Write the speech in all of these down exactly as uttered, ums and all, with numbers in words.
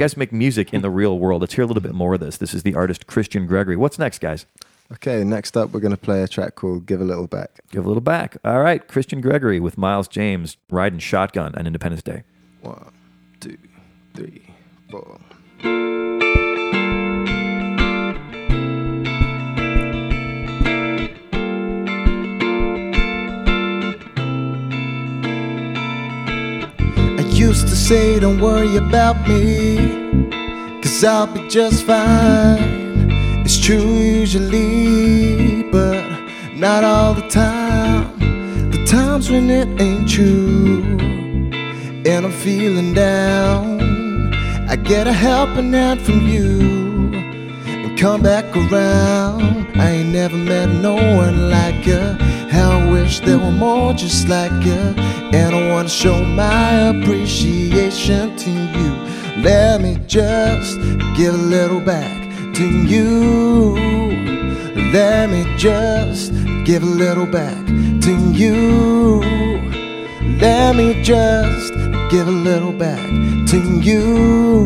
guys make music in the real world. Let's hear a little bit more of this. This is the artist Christian Gregory. What's next, guys? Okay, next up we're going to play a track called Give a Little Back. Give a little back. All right, Christian Gregory with Miles James riding shotgun on Independence Day. One, two, three, four. I used to say don't worry about me, 'cause I'll be just fine. It's true usually, but not all the time. The times when it ain't true and I'm feeling down, I get a helping hand from you and come back around. I ain't never met no one like you. How I wish there were more just like you. And I wanna show my appreciation to you. Let me just give a little back to you. Let me just give a little back to you. Let me just give a little back to you.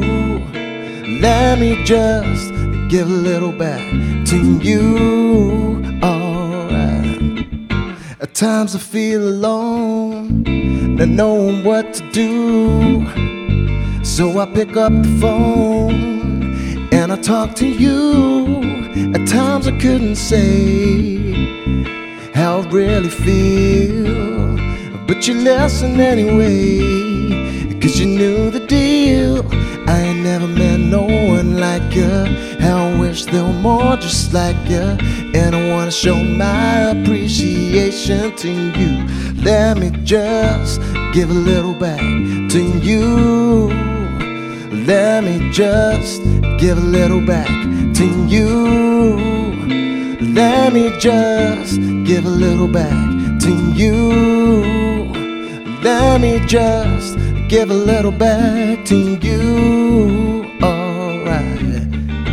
Let me just give a little back to you. Alright. At times I feel alone, not knowing what to do. So I pick up the phone and I talk to you. At times I couldn't say how I really feel, but you listen anyway, 'cause you knew the deal. I ain't never met no one like you. How I wish there were more just like you. And I wanna show my appreciation to you. Let me just give a little back to you. Let me just give a little back to you. Let me just give a little back to you. Let me just give a little back to you. Alright.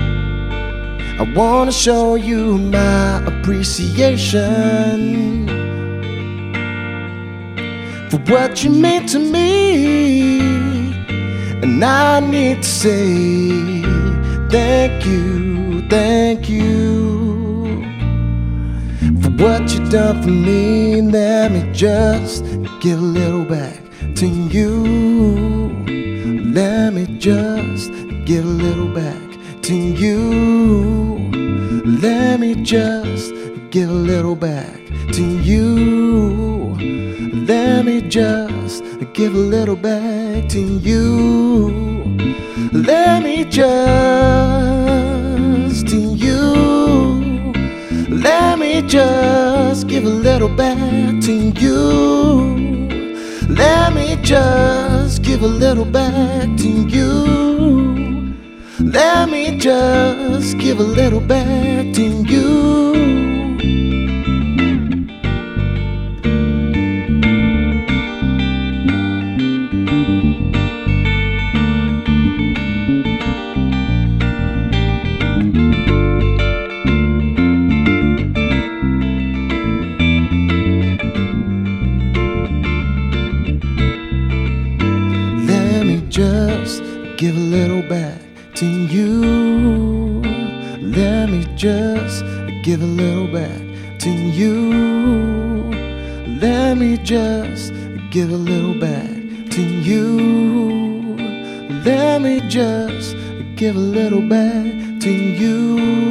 I wanna show you my appreciation for what you mean to me. And I need to say thank you, thank you for what you done for me. Let me just give a little back to you. Let me just give a little back to you. Let me just give a little back to you. Let me just give a little back to you. Let me just to you. Let me just give a little back to you. Let me just give a little back to you. Let me just give a little back to you. Just give a little back to you. Let me just give a little back to you. Let me just give a little back to you. Let me just give a little back to you.